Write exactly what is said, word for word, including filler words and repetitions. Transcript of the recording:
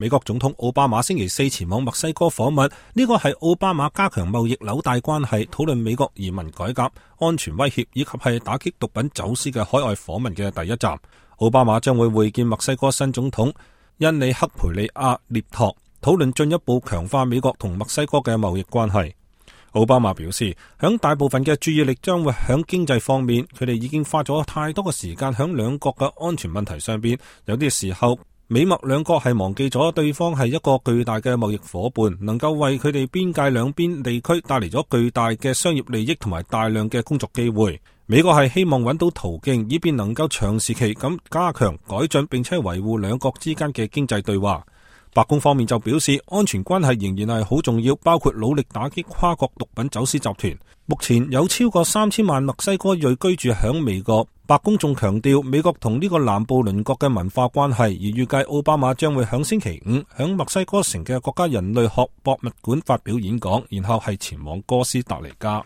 美國總統奧巴馬星期四前往墨西哥訪問，呢個係奧巴馬加強貿易紐帶關係、討論美國移民改革、安全威脅以及係打擊毒品走私嘅海外訪問嘅第一站。奧巴馬將會會見墨西哥新總統恩里克培利亞涅托，討論進一步強化美國同墨西哥嘅貿易關係。奧巴馬表示，響大部分嘅注意力將會響經濟方面，佢哋已經花咗太多嘅時間響兩國嘅安全問題上邊，有啲時候美墨兩國係忘記咗對方係一個巨大嘅貿易夥伴，能夠為佢哋邊界兩邊地區帶嚟咗巨大嘅商業利益同埋大量嘅工作機會。美國係希望揾到途徑，以便能夠長時期咁加強改進並且維護兩國之間嘅經濟對話。白宮方面就表示，安全關係仍然係好重要，包括努力打擊跨國毒品走私集團。目前有超過三千萬墨西哥裔居住響美國。白宮仲強調美國同呢個南部鄰國嘅文化關係，而預計奧巴馬將會響星期五響墨西哥城嘅國家人類學博物館發表演講，然後係前往哥斯達黎加。